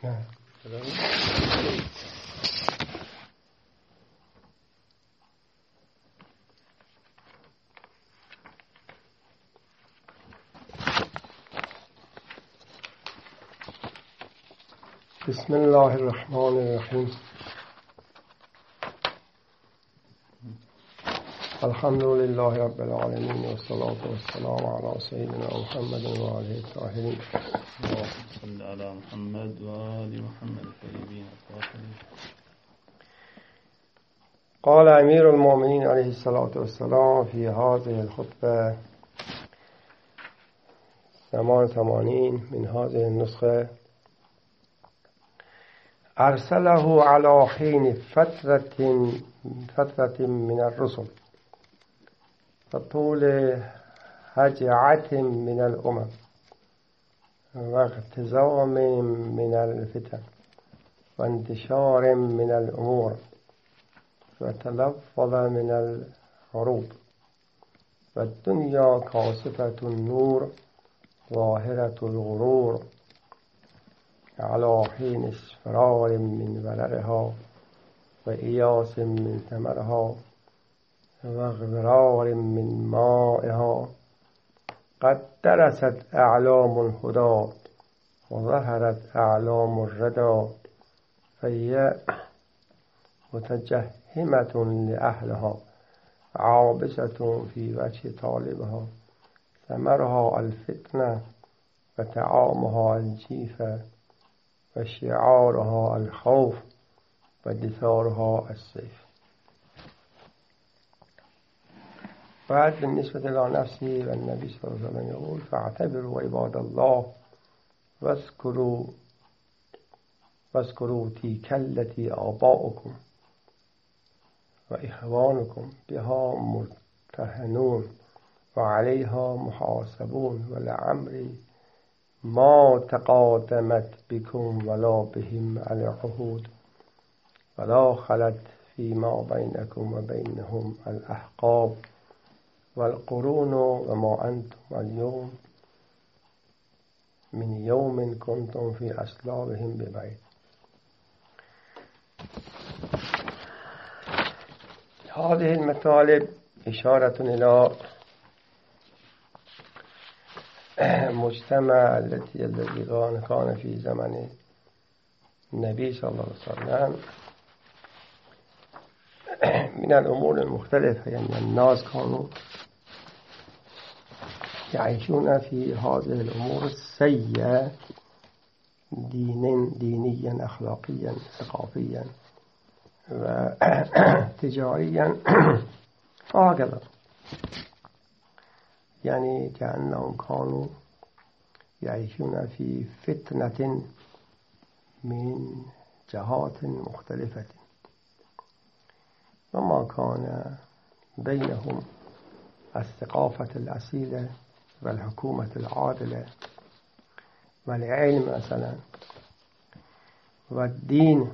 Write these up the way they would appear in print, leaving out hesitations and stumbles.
بسم الله الرحمن الرحیم. الحمد لله رب العالمین و الصلاة والسلام علی سیدنا محمد و آله الطاهرین. اللهم صل علی محمد و آل محمد الطیبین الطاهرین. قال امیر المؤمنین علیه الصلاة والسلام فی هذه الخطبه زمان 80 من هذه النسخه: أرسله على حين فترة من الرسل وطول هجعة من الأمم واغتزام من الفتن وانتشار من الأمور وتلفظ من العروض والدنيا كاشفة النور ظاهرة الغرور على حين اسفرار من ورقها و ایاس من ثمرها و اغبرار من مائها. قد درست اعلام الهدى و ظهرت اعلام الردى فهي متجهمة لأهلها عابسة في وجه طالبها. ثمرها الفتنة و طعامها الجيفة و شعارها الخوف و دثارها السيف. بعد بالنسبة إلى نفسي والنبي صلى الله عليه وسلم يقول: فاعتبروا عباد الله واذكروا تلك التي آباؤكم وإخوانكم بها مرتهنون وعليها محاسبون ولعمري ما تقادمت بكم ولا بهم العهود ولا خلت فيما بينكم وبينهم الأحقاب والقرون وما أنتم اليوم من يوم كنتم في أصلابهم ببعيد. هذه المطالب إشارة إلى مجتمع الذي كان في زمن النبي صلى الله عليه وسلم من الأمور المختلفة. يعني الناس كانوا يعيشون في هذه الأمور السيئة دينيا أخلاقيا ثقافيا وتجاريا هكذا. يعني كأنهم كانوا يعيشون في فتنة من جهات مختلفة وما كان بينهم الثقافة الأصيلة والحكومة العادلة والعلم مثلا والدين.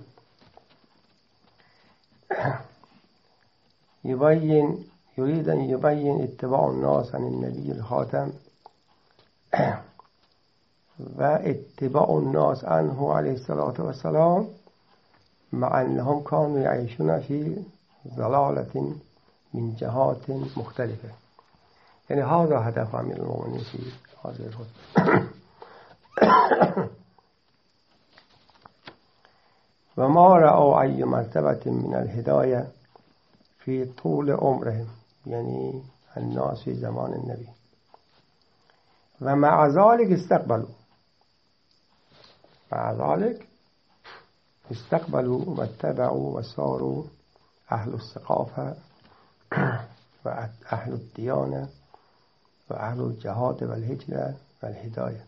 يريد أن يبين اتباع الناس عن النبي الخاتم واتباع الناس عنه عليه الصلاة والسلام مع أنهم كانوا يعيشون في ضلالة من جهات مختلفة. يعني هذا هدف أمير المؤمنين في هذه الخطبة. وما رأوا أي مرتبة من الهداية في طول عمرهم، يعني الناس في زمان النبي، ومع ذلك استقبلوا واتبعوا وصاروا أهل الثقافة وأهل الديانة وأهل الجهاد والهجرة والهداية.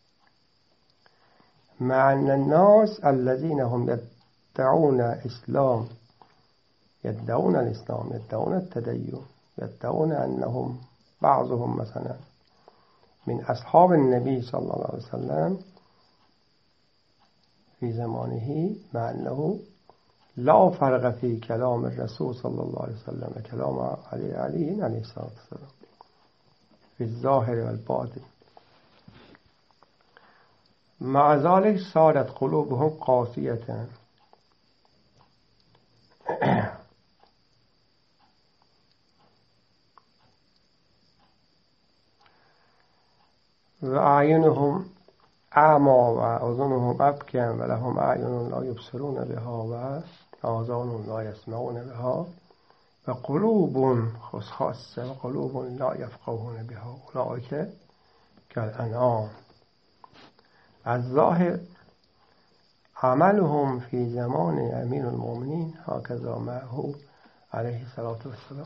مع أن الناس الذين هم يدعون الإسلام، يدعون التدين، يدعون أنهم بعضهم مثلا من أصحاب النبي صلى الله عليه وسلم في زمانه، مع أنه لا فرق في كلام الرسول صلى الله عليه وسلم وكلام علي عليه الصلاة والسلام في الظاهر والباطن. مع ذلك صارت قلوبهم قاسية وأعينهم أعمى وأذنهم أبكم ولهم أعين لا يبصرون بها وآذان لا يسمعون بها وقلوب خاصة وقلوب لا يفقهون بها أولئك كالأنعام. الظاهر عملهم في زمان أمير المؤمنين هكذا معه عليه الصلاة والسلام.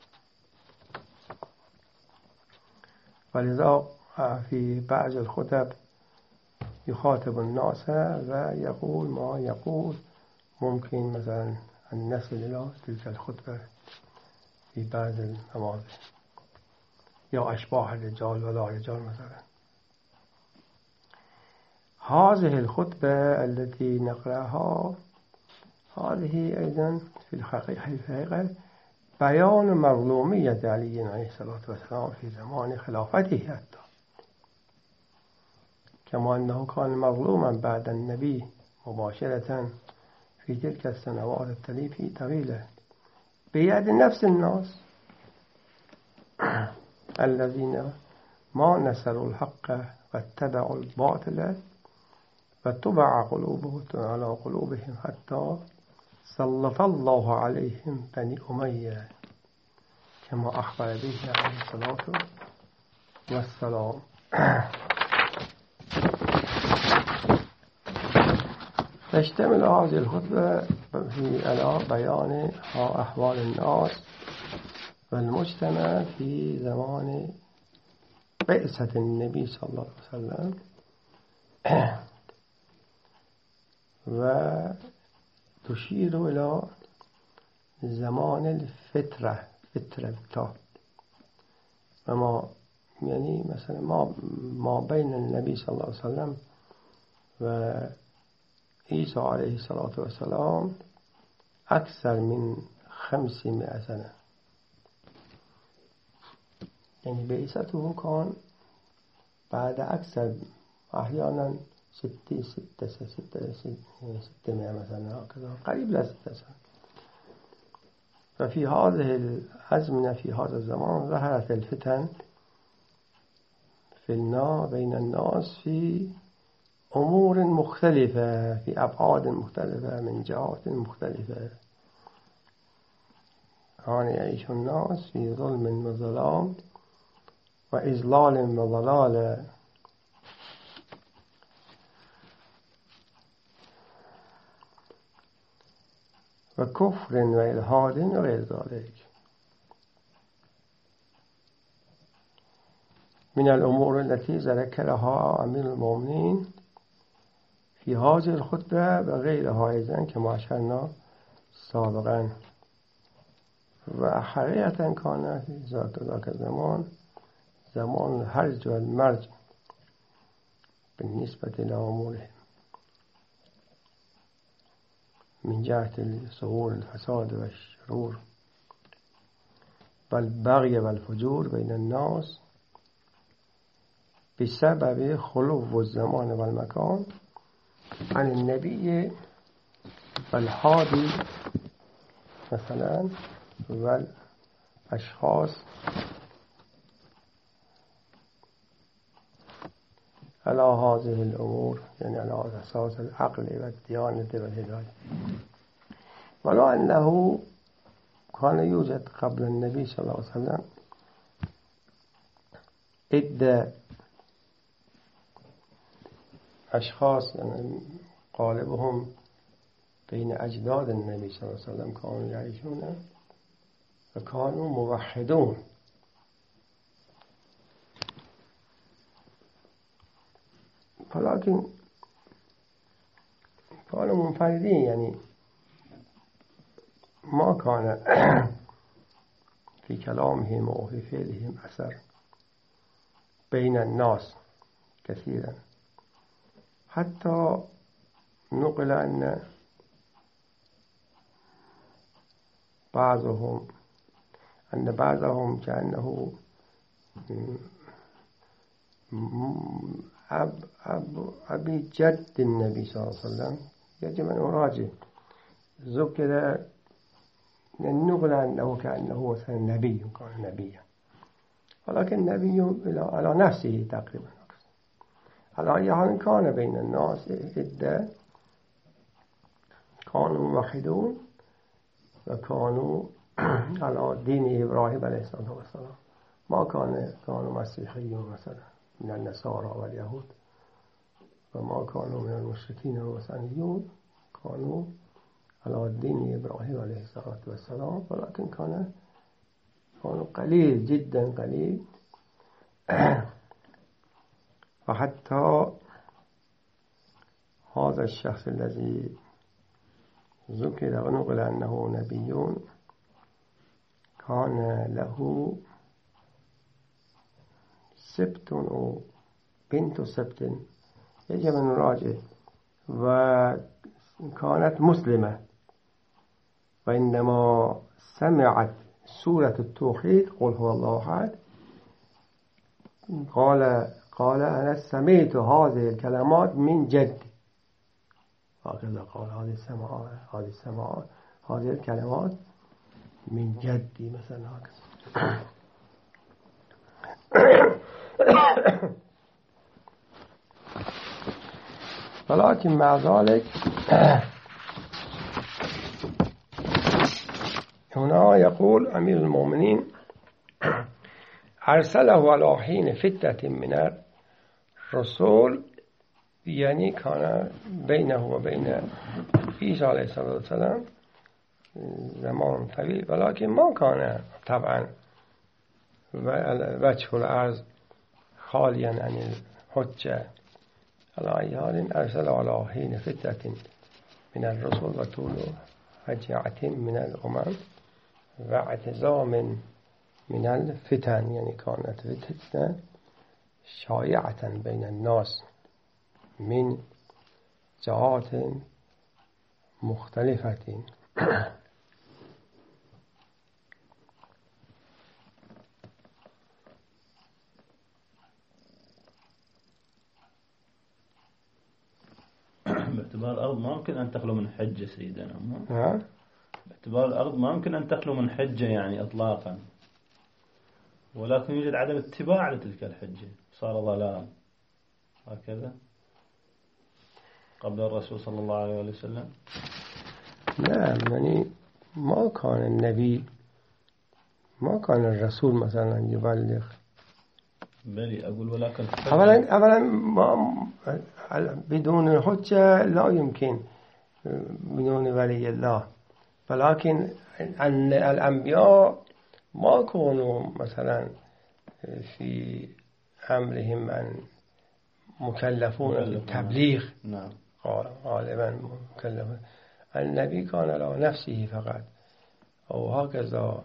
ولذا في بعض الخطب يخاطب الناس ويقول ما يقول ممكن مثلا أن نصل إلى تلك الخطبة في بعض المواضع يا أشباح الرجال ولا رجال مثلا. هذه الخطبة التي نقرأها هذه أيضا في الحقيقة بيان مظلومية علي عليه الصلاة والسلام في زمان خلافته حتى، كما أنه كان مظلوما بعد النبي مباشرة في تلك السنوات الطويلة بيد نفس الناس الذين ما نصروا الحق واتبعوا الباطل وطبع قلوبهم على قلوبهم حتى سلط الله عليهم بني أمية كما أخبر به عليه الصلاة والسلام. تشتمل هذه الخطبة على بيان أحوال الناس والمجتمع في زمان بعثة النبي صلى الله عليه وسلم وتشير إلى زمان الفترة الكتاب وما يعني مثلا ما بين النبي صلى الله عليه وسلم وعيسى عليه الصلاة والسلام أكثر من 500 سنة. يعني بعثته كان بعد أكثر أحيانا 600 مثلا هكذا قريب ل 6 سنة. ففي هذه الأزمنة في هذا الزمان ظهرت الفتن بين الناس في أمور مختلفة في أبعاد مختلفة من جهات مختلفة. كان يعيش الناس في ظلم وظلام وإضلال وضلال وكفر وإلحاد وغير ذلك من الأمور التي ذكرها أمير المؤمنين في هذه الخطبة وغيرها أيضا كما أشرنا سابقا. وحقيقة كان في ذاك الزمان زمان الهرج والمرج بالنسبة إلى أمورهم من جهة ظهور الفساد والشرور والبغي والفجور بين الناس بسبب خلو الزمان والمكان عن النبي والهادي مثلا والأشخاص على هذه الأمور، يعني على أساس العقل والديانة والهداية. ولو أنه كان يوجد قبل النبي صلى الله عليه وسلم عدة أشخاص يعني غالبهم بين أجداد النبي صلى الله عليه وسلم كانوا يعيشون وكانوا موحدون، ولكن كانوا منفردين، يعني ما كان في كلامهم أو في فعلهم أثر بين الناس كثيرا. حتى نقل أن بعضهم كأنه أبي جد النبي صلى الله عليه وسلم يجب أن أراجع. ذكر النقل عنه كأنه مثلا نبي، كان نبيا، ولكن نبي على نفسه تقريبا. على أي حال كان بين الناس عدة كانوا موحدون وكانوا على دين إبراهيم عليه الصلاة والسلام. ما كانوا مسيحيون مثلا من النصارى واليهود، وما كانوا من المشركين والوثنيون، كانوا على دين إبراهيم عليه الصلاة والسلام، ولكن كانوا قليل جدا قليل. وحتى هذا الشخص الذي ذكر ونقل أنه نبي كان له سبت أو بنت سبت، يجب أن نراجع، وكانت مسلمة، وإنما سمعت سورة التوحيد قل هو الله أحد قال أنا سمعت هذه الكلمات من جدي، هكذا قال هذه الكلمات من جدي مثلا هكذا. ولكن مع ذلك هنا يقول أمير المؤمنين أرسله على حين فتنة من الرسول، يعني كان بينه وبين عيسى عليه الصلاة والسلام زمان طويل، ولكن ما كان طبعا وجه الأرض خاليا عن الحجة. على أي حال أرسل على حين فتنة من الرسل وطول هجعة من الأمم واعتزام من الفتن، يعني كانت فتنة شائعة بين الناس من جهات مختلفة. باعتبار الأرض ما يمكن أن تخلو من حجة سيدنا. باعتبار الأرض ما يمكن أن تخلو من حجة يعني إطلاقا، ولكن يوجد عدم اتباع لتلك الحجة، صار ضلال هكذا قبل الرسول صلى الله عليه وسلم. نعم، يعني ما كان النبي، ما كان الرسول مثلا يبلغ. بلي أقول ولكن أولا بدون الحجة لا يمكن بدون ولي الله، ولكن الأنبياء ما كانوا مثلا في أمرهم أن مكلفون بالتبليغ. نعم. غالبا مكلفون. النبي كان على نفسه فقط، أو هكذا.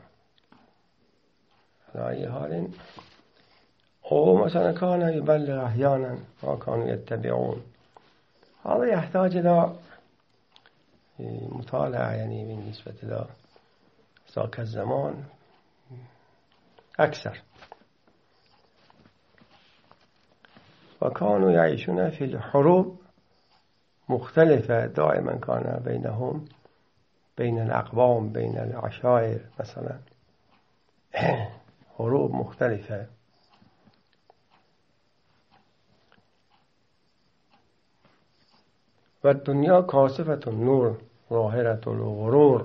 على أي حال أو مثلا كان يبلغ أحيانا ما كانوا يتبعون. هذا يحتاج إلى مطالعة، يعني بالنسبة إلى ذاك الزمان أكثر. وكانوا يعيشون في الحروب مختلفة دائما، كان بينهم بين الأقوام بين العشائر مثلا حروب مختلفة. والدنيا كاشفة النور ظاهرة الغرور.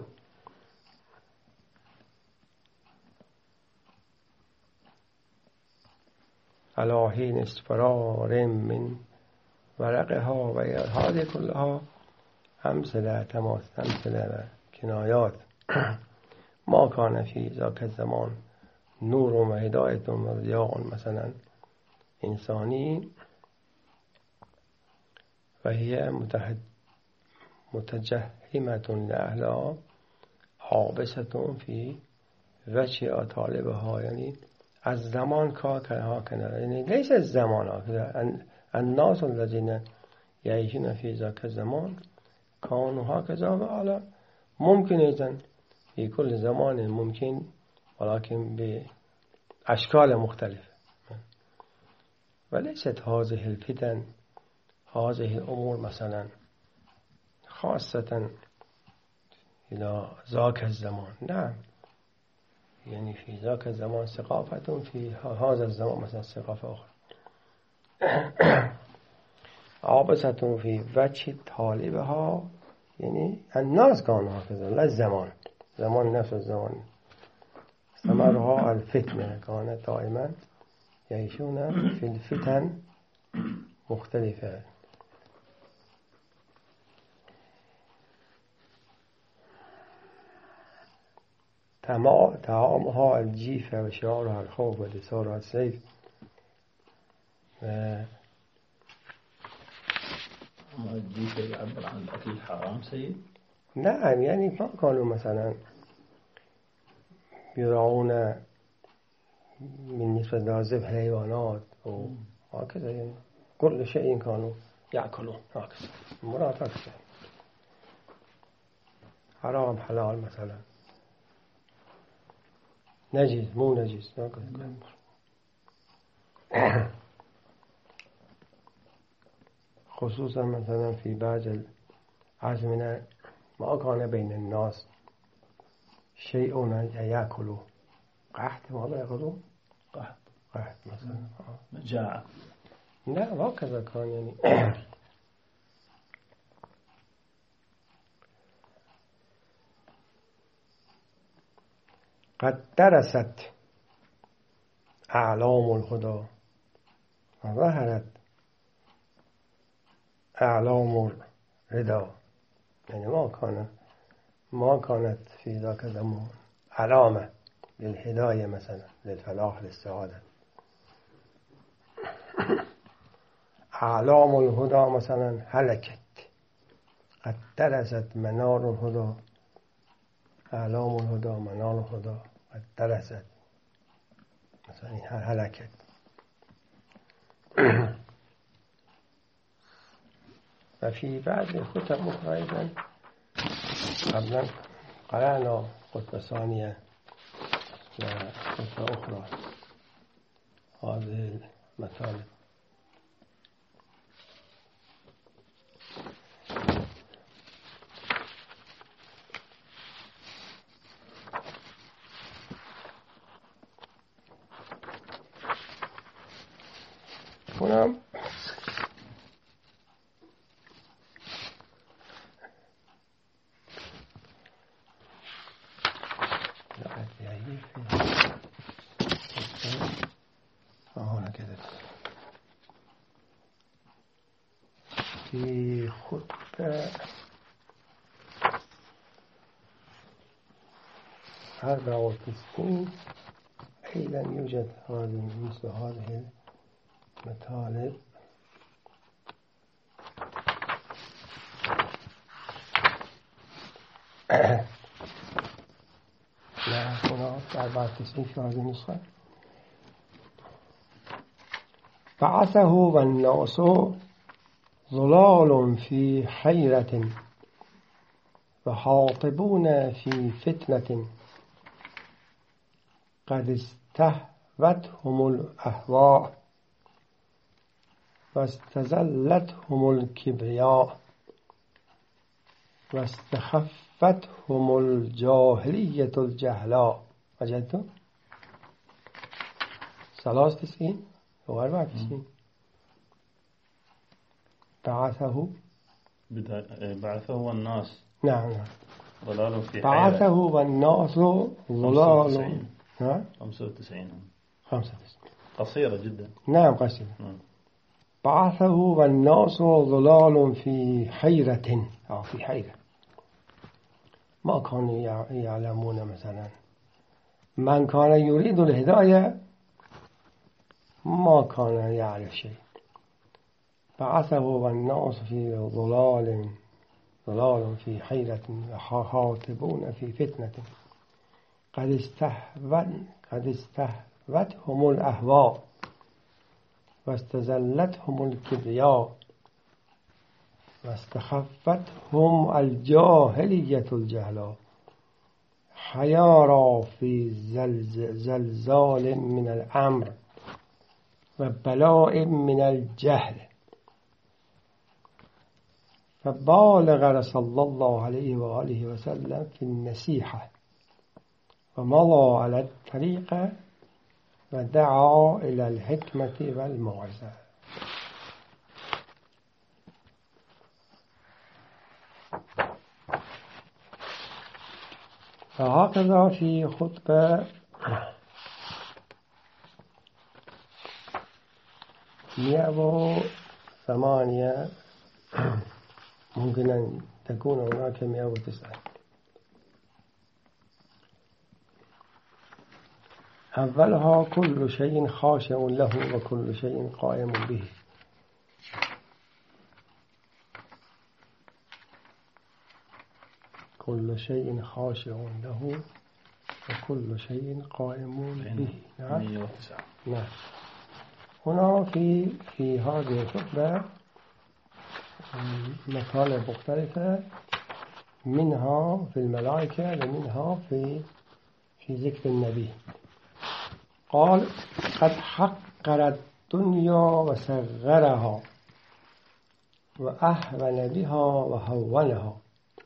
على حين اصفرار من ورقها، وهذه كلها أمثلة كنايات. ما كان في ذاك الزمان نور وهداية وضياء مثلا إنساني، وهي متجهمة لأهلها حابسة في وجه طالبها. يعني الزمان كهكذا، يعني ليس الزمان هكذا. الناس الذين يعيشون في ذاك الزمان كانوا هكذا، وعلى ممكن إذن في كل زمان ممكن، ولكن بأشكال مختلفة. وليست هذه الفتن هذه الأمور مثلا خاصة إلى ذاك الزمان. نعم، يعني في ذاك الزمان ثقافة، في هذا الزمان مثلا ثقافة أخرى. عابسة في وجه طالبها، يعني الناس كانوا هكذا، لا الزمان، زمان نفس الزمان. ثمرها الفتنة، كانت دائما يعيشون في الفتن مختلفة. طعامها الجيفة وشعارها الخوف ودسارها السيف. الجيفة يعبر عن الأكل الحرام سيد؟ نعم، يعني ما كانوا مثلا يرعون من نسبة لذبح الحيوانات وهكذا، يعني كل شيء كانوا يأكلون هكذا، مراد هكذا، حرام حلال مثلا، نجس مو نجس هكذا. خصوصا مثلا في بعض الأزمنة ما كان بين الناس شيء يأكلوا. قحط ماذا يأكلوا؟ قحط مثلا، مجاعة. لا هكذا كان يعني. قد درست أعلام الهدى وظهرت أعلام الردى. يعني ما كانت في ذاك الزمان علامة للهداية مثلا، للفلاح، للسعادة. أعلام الهدى مثلا هلكت. قد درست منار الهدى، أعلام الهدى، منار الهدى قد درست مثلا هلكت. وفي بعض الكتب أخرى أيضا قبلا قرأنا خطبة ثانية وخطبة أخرى هذه المطالب. هنا في خطبة 94 أيضا يوجد مثل هذه المطالب. لا هنا 94 في هذه النسخة. بعثه والناس ظلال في حيرة وحاطبون في فتنة قد استهوتهم الأهواء واستزلتهم الكبرياء واستخفتهم الجاهلية الجهلاء. وجدتم 93 و 94. بعثه والناس. نعم ضلال في حيرة. بعثه والناس ضلال. 95 قصيرة جدا. نعم قصيرة. بعثه والناس ضلال في حيرة، في حيرة، ما كانوا يعلمون. مثلا من كان يريد الهداية ما كان يعرف شيء. بعثه والناس في ضلال في حيرة وحاطبون في فتنة قد استهوتهم الأهواء واستزلتهم الكبرياء واستخفتهم الجاهلية الجهلاء حيارى في زلزال من الأمر وبلاء من الجهل فبالغ رسول الله عليه وآله وسلم في النصيحة ومضى على الطريقة ودعا إلى الحكمة والموعظة. وهكذا في خطبة 108 ممكن أن تكون هناك 109. أولها كل شيء خاشع له وكل شيء قائم به. كل شيء خاشع له وكل شيء قائم به. نعم. هنا في هذه الخطبة مطالب مختلفة، منها في الملائكة ومنها في ذكر النبي. قال قد حقر الدنيا وصغرها وأهون بها وهونها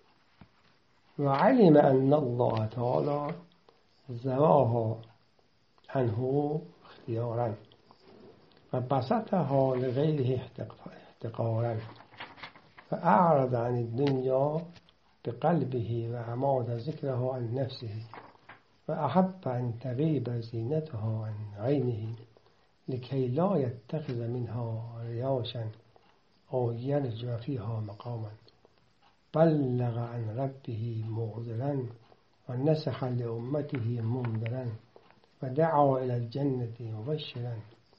وعلم أن الله تعالى زواها عنه اختيارا وبسطها لغيره احتقارا فأعرض عن الدنيا بقلبه وعماد ذكره عن نفسه وأحب أن تغيب زينتها عن عينه لكي لا يتخذ منها رياشا أو يرجع فيها مقاما. بلغ عن ربه معذرا ونصح لأمته منذرا ودعا إلى الجنة مبشرا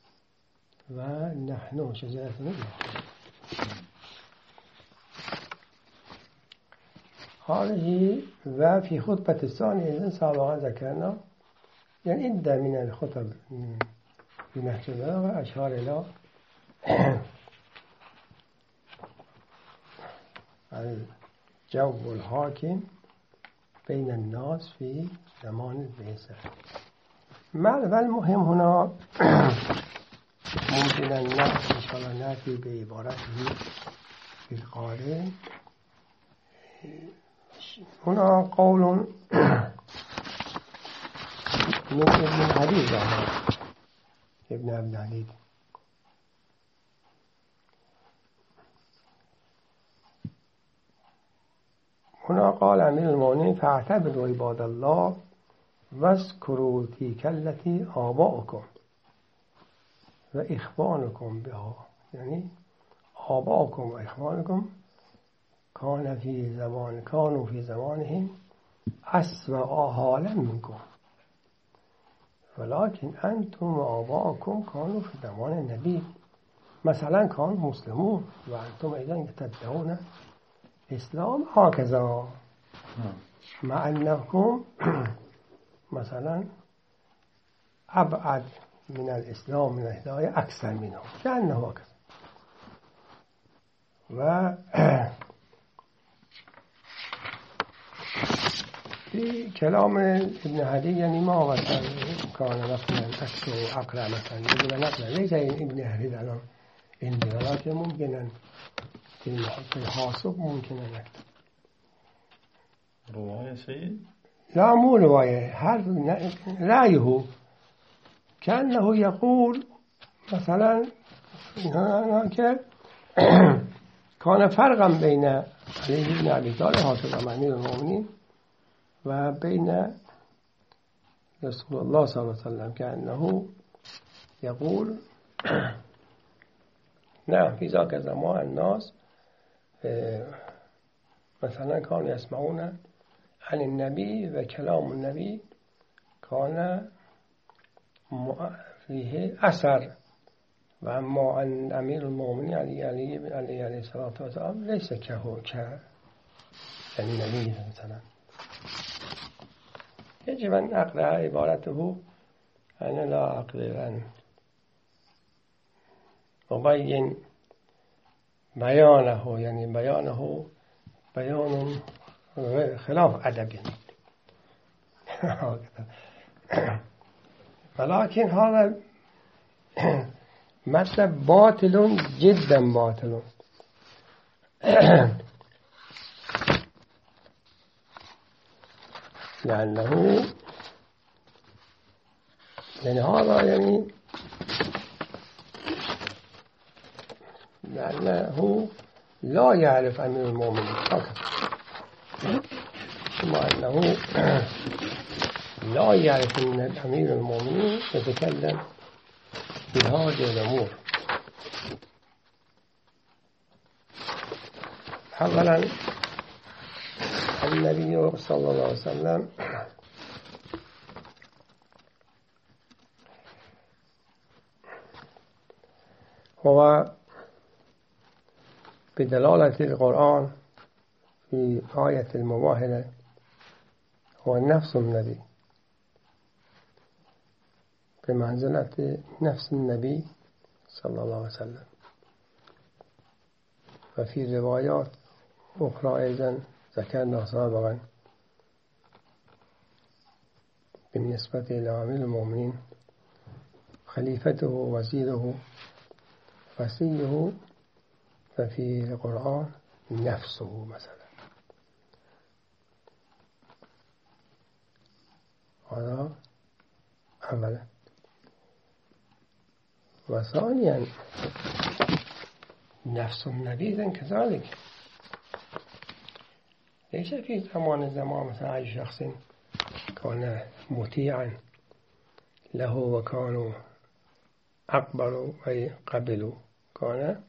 ونحن شجرة نخلة. هذه وفي خطبة الثانية إذن سابقا ذكرنا يعني عدة من الخطب بنحجبها وأشار إلى الجو الحاكم بين الناس في زمان البعثة. والمهم هنا ممكن أن نأتي إن شاء الله نأتي بعبارته في القارئ. هنا قول من ابن الحديد ابن عبد الحديد. هنا قال أمير المؤمنين فاعتبروا عباد الله واذكروا تلك التي آباؤكم وإخوانكم بها، يعني آباؤكم وإخوانكم كانوا في زمانهم أسوأ حالا منكم ولكن أنتم وآباؤكم كانوا في زمان النبي مثلا كانوا مسلمون وأنتم أيضا تتبعون الإسلام هكذا مع أنكم مثلا أبعد من الإسلام من الهداية أكثر منهم كأنه هكذا. و في كلام ابن هدي يعني ما مثلا كان مثلا أكثر أقرأ مثلا يقول مثلا ليس ابن هدي الآن عندي ولكن ممكن أن في الحاسب ممكن أن يكتب رواية سيد؟ لا مو رواية، رأيه كأنه يقول مثلا كان فرقا بين علي بن أبي طالب حاتم أمير المؤمنين وبين رسول الله صلى الله عليه وسلم كأنه يقول نعم في ذاك الزمان الناس مثلا كانوا يسمعون عن النبي وكلام النبي كان فيه أثر، وأما عن أمير المؤمنين علي عليه الصلاة والسلام ليس كالنبي مثلا. يجب أن أقرأ عبارته. أنا لا أقدر أن أبين بيانه، يعني بيانه بيان خلاف أدب يعني. ولكن هذا مطلب باطل جدا باطل لأنه هذا يعني لأنه لا يعرف أمير المؤمنين فقط، ثم أنه لا يعرف أن أمير المؤمنين يتكلم في هذه الأمور. أولا النبي صلى الله عليه وسلم هو بدلالة القرآن في آية المباهلة هو نفس النبي بمنزلة نفس النبي صلى الله عليه وسلم. وفي روايات أخرى أيضا ذكرنا سابقا بالنسبة إلى أمير المؤمنين خليفته وزيره وصيه، ففي القرآن نفسه مثلا. هذا أولا. وثانيا نفس النبي كذلك ليس في زمان مثلا أي شخص كان مطيعا له وكانوا أقبلوا أي قبلوا، كان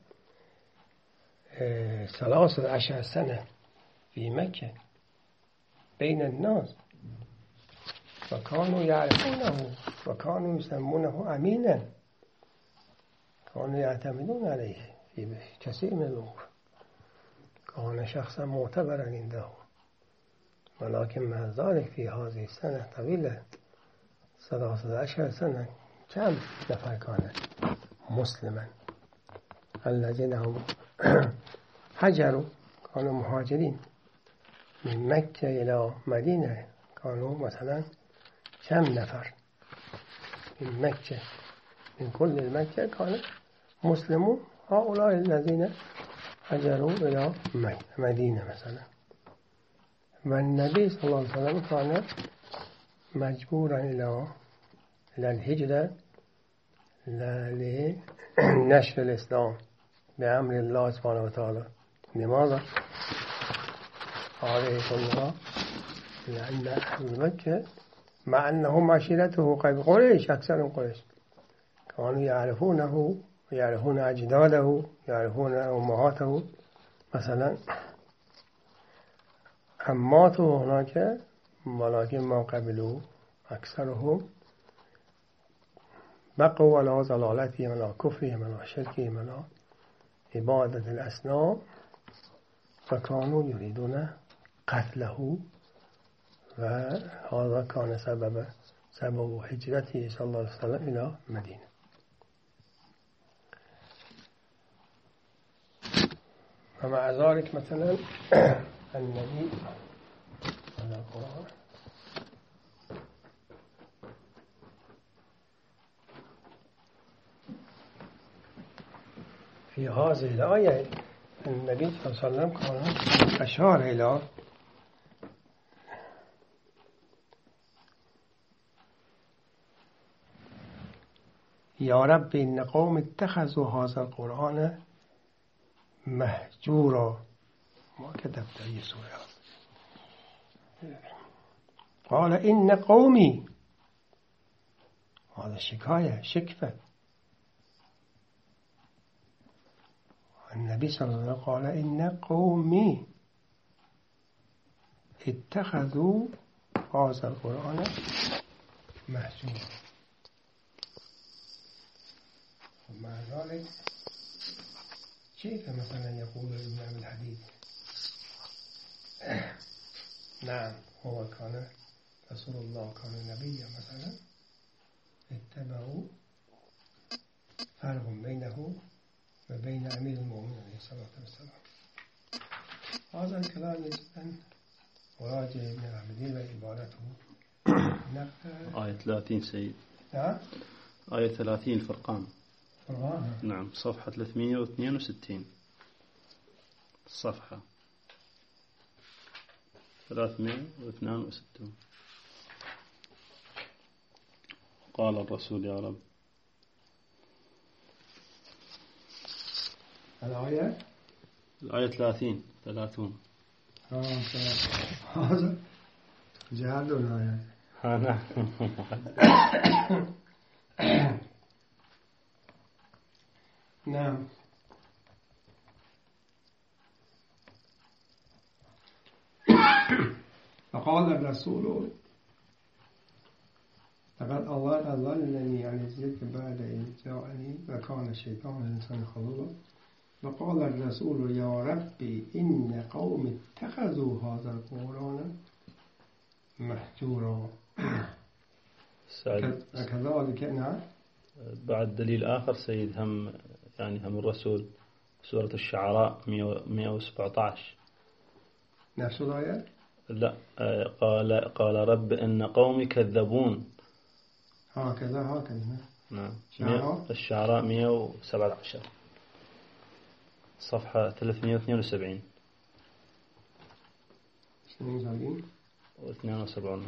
13 سنة في مكة بين الناس وكانوا يعرفونه وكانوا يسمونه أمينا، كانوا يعتمدون عليه في كثير من الأمور، كان شخصا معتبرا عنده. ولكن مع ذلك في هذه السنة طويلة 13 سنة كم نفر كان مسلما؟ الذين هم هجروا كانوا مهاجرين من مكة إلى مدينة، كانوا مثلا كم نفر من مكة، من كل المكة كانوا مسلمون. هؤلاء الذين هجروا إلى مدينة مثلا. والنبي صلى الله عليه وسلم كان مجبورا إلى الهجرة لنشر الإسلام بأمر الله سبحانه وتعالى. لماذا؟ عليه كلها لأن أهل مكة مع أنهم عشيرته قريش، أكثر قريش، كانوا يعرفونه ويعرفون أجداده يعرفون أمهاته مثلا، أماته هناك، ولكن ما قبلوا أكثرهم بقوا على ضلالتهم على كفرهم على شركهم على عبادة الأصنام، فكانوا يريدون قتله. وهذا كان سبب هجرته صلى الله عليه وسلم إلى مدينة. ومع ذلك مثلا النبي على القرآن في هذه الآية النبي صلى الله عليه وسلم كان أشار إلى يا رب إن قوم اتخذوا هذا القرآن مهجورا. ما كتبت أي سورة. قال إن قومي، هذا شكاية شكفة. النبي صلى الله عليه وسلم قال إن قومي اتخذوا هذا القرآن مهجورا. ومع ذلك كيف مثلا يقول الإمام الحديث نعم هو كان رسول الله كان نبيا مثلا، اتبعوا فرق بينه وبين أمير المؤمنين عليه الصلاة والسلام. هذا الكلام جدا وراجع ابن العبدين وعبارته آية 30 سيد. آية 30 الفرقان. نعم صفحة 362 الصفحة 362. قال الرسول يا رب. الآية 30. هذا جعلنا يعني. نعم. نعم. فقال الرسول لقد أضلني عن الذكر بعد إذ جاءني وكان الشيطان الإنسان خذولا. وقال الرسول يا ربي إن قوم اتخذوا هذا القرآن مهجورا. كذلك. نعم. بعد دليل آخر سيد هم الرسول سورة الشعراء 117 نفس الآية. لا قال رب إن قومي كذبون. هكذا. نعم. الشعراء 117 صفحة 372 و72.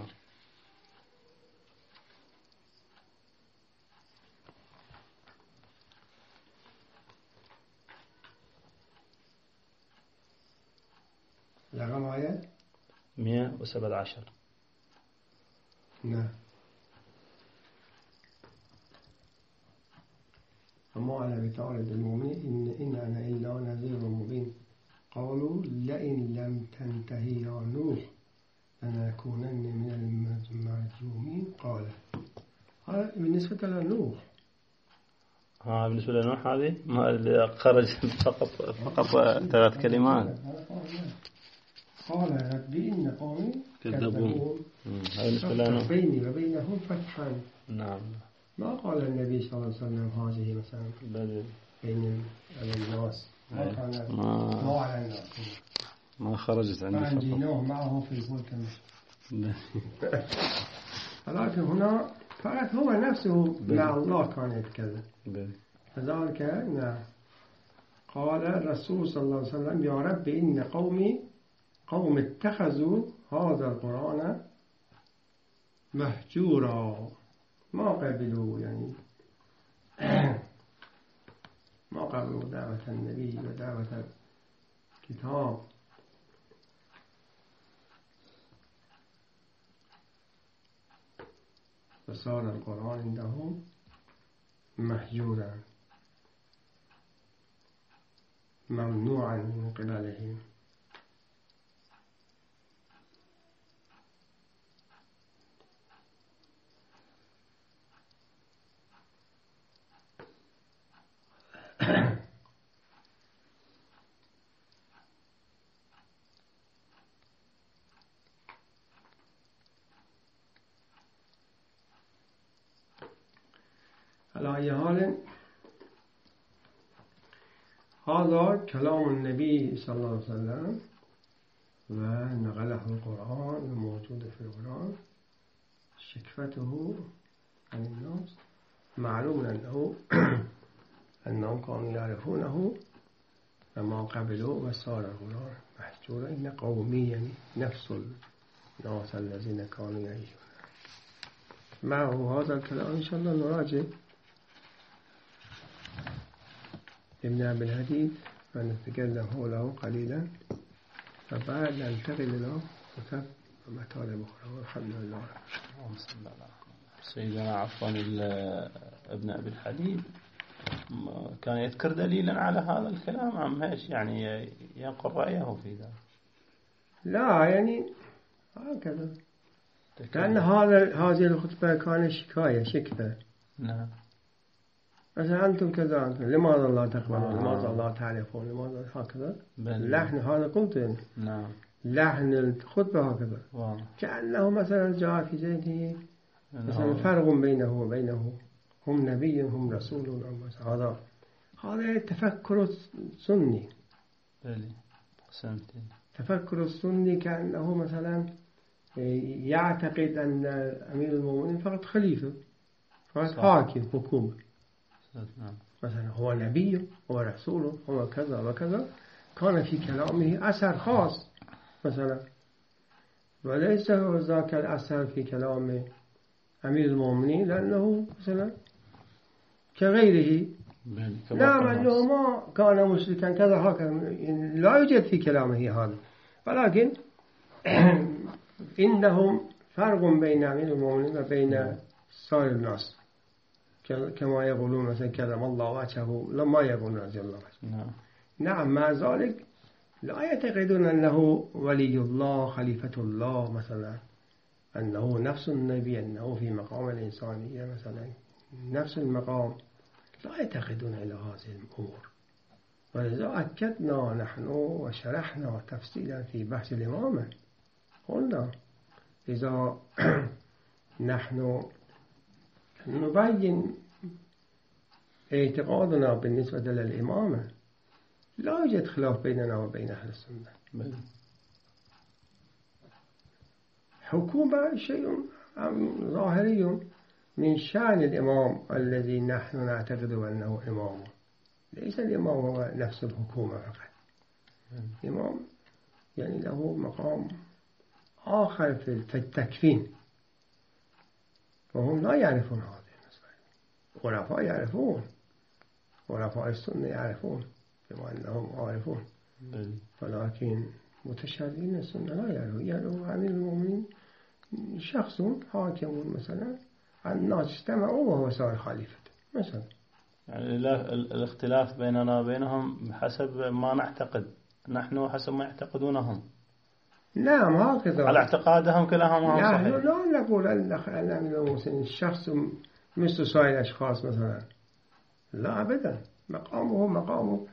رقم آية 117. نعم. وما أنا بطارد المؤمنين إن أنا إلا نذير مبين. قالوا لئن لم تنتهي يا نوح لنكونن من المرجومين. قال هذا بالنسبة لنوح. بالنسبة لنوح هذه ما خرج فقط 3 كلمات. قال ربي إن قومي كذبون. هذا بالنسبة لنوح. بيني وبينهم فتحا. نعم. ما قال النبي صلى الله عليه وسلم هذه مثلا بين الناس. ما على الناس. ما خرجت عندي. فأنجيناه معه في الفلك. ولكن هنا فقط هو نفسه مع الله كان يتكلم. فذلك قال الرسول صلى الله عليه وسلم يا رب إن قوم اتخذوا هذا القرآن مهجورا. ما قبلوا ما قبلوا دعوة النبي ودعوة الكتاب. فصار القرآن عندهم مهجورا ممنوعا من قبلهم. على أي حال هذا كلام النبي صلى الله عليه وسلم ونقله القرآن الموجود في القرآن. شكفته عن الناس معلوم أنهم كانوا يعرفونه فما قبلوا وصار القرآن محجورا. إن قومي نفس الناس الذين كانوا يعيشون معه. هذا الكلام إن شاء الله نراجع نبدأ بالحديث ونتكلم حوله قليلا فبعد ننتقل إلى كتاب ومطالب أخرى. والحمد لله. سيدنا عفوا ابن أبي الحديد كان يذكر دليلا على هذا الكلام أم ايش ينقل رأيه في ذلك؟ لا هكذا لأن هذه الخطبة كانت شكفة. نعم. مثلا أنتم كذا لماذا لا تقبلون لماذا لا تعرفون لماذا هكذا لحن هذا قلت نعم. لحن الخطبة هكذا كأنه مثلا جاء في ذهنه مثلا فرق بينه وبينه هم نبي هم رسول. هذا تفكر سني. تفكر السني كأنه مثلا يعتقد أن أمير المؤمنين فقط خليفة فقط حاكم حكومة. مثلا هو نبي هو رسول هو كذا وكذا، كان في كلامه أثر خاص مثلا، وليس ذاك الأثر في كلام أمير المؤمنين لأنه مثلا كغيره. نعم أنه ما كان مشركا كذا هكذا لا يوجد في كلامه هذا، ولكن إنهم فرق بين أمير المؤمنين وبين سائر الناس، كما يقولون مثلا كلام الله وجهه لما يقولون رضي الله عنه. نعم مع ذلك لا يعتقدون أنه ولي الله خليفة الله مثلا، أنه نفس النبي، أنه في مقام الإنسانية مثلا نفس المقام، لا يعتقدون إلى هذه الأمور. ولذا أكدنا نحن وشرحنا تفصيلا في بحث الإمامة، قلنا إذا نحن نبين اعتقادنا بالنسبة للإمامة لا يوجد خلاف بيننا وبين أهل السنة. حكومة شيء ظاهري من شأن الإمام الذي نحن نعتقد أنه إمام، ليس الإمام هو نفس الحكومة فقط. الإمام يعني له مقام آخر في التكفين، وهم لا يعرفون هذه المسائل. عرفاء يعرفون، عرفاء السنة يعرفون بما أنهم عارفون، ولكن متشددين السنة لا يعرفون. يعرفون أمير المؤمنين شخص حاكم مثلا، الناس اجتمعوا وهو صار خليفة مثلا. يعني الاختلاف بيننا وبينهم حسب ما نعتقد نحن، حسب ما يعتقدونهم. نعم هكذا على اعتقادهم كلهم صحيح. نحن لا نقول أن أمير المؤمنين شخص مثل سائر الأشخاص مثلا، لا أبدا. مقامه مقام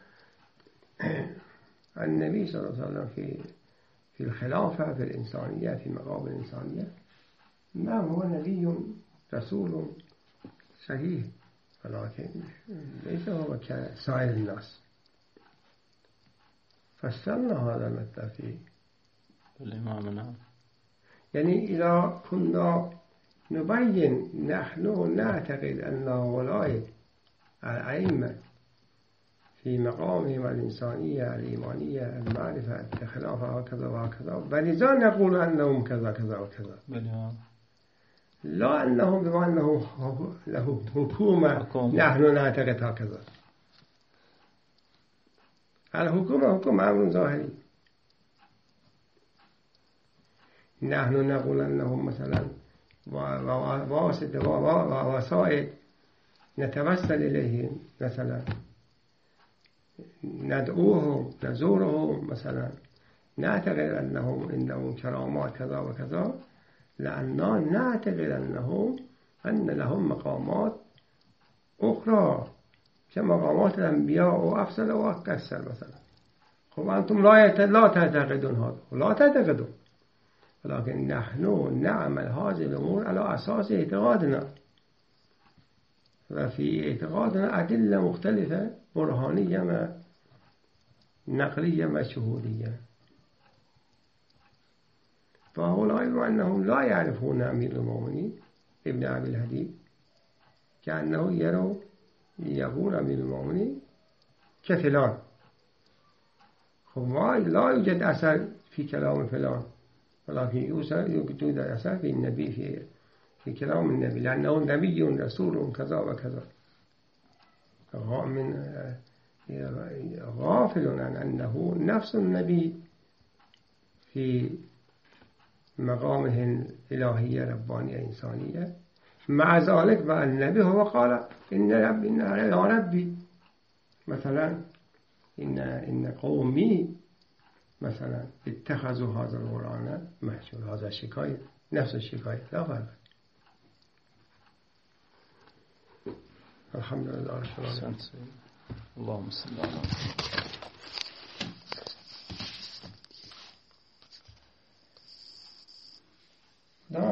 النبي صلى الله عليه وسلم في الخلافة، في الإنسانية، في مقام الإنسانية. نعم هو نبي رسول صحيح، ولكن ليس هو كسائر الناس. فصلنا هذا المثل في الإمام. نعم. يعني إذا كنا نبين نحن نعتقد أن هؤلاء الأئمة في مقامهم الإنسانية الإيمانية المعرفة الخلافة وكذا وكذا، فلذا نقول أنهم كذا كذا وكذا، لا أنهم بما أنه له حكومة نحن نعتقد هكذا. الحكومة حكومة أمر ظاهري. نحن نقول أنهم مثلا واسطة ووسائل نتوسل إليهم مثلا، ندعوهم نزورهم مثلا، نعتقد أنهم عندهم كرامات كذا وكذا، لأننا نعتقد أن لهم مقامات أخرى كمقامات الأنبياء وأفضل وأكثر مثلا. خب أنتم لا تعتقدون هذا ولا تعتقدون، ولكن نحن نعمل هذه الأمور على أساس اعتقادنا، وفي اعتقادنا أدلة مختلفة برهانية نقلية وشهودية. فهؤلاء أنهم لا يعرفون أمير المؤمنين ابن أبي الهدي، كأنه يقول أمير المؤمنين كفلان. لا يوجد أثر في كلام فلان، ولكن يوجد أثر في النبي في كلام النبي، لأنه نبي رسول كذا وكذا. غافل عن أنه نفس النبي في مقامه الإلهية ربانية إنسانية. مع ذلك بقى النبي هو قال إن ربي مثلا إن قومي مثلا اتخذوا هذا القرآن مهجورا. هذا شكاية، نفس الشكاية، لا فرق. الحمد لله رب العالمين. اللهم صل على محمد.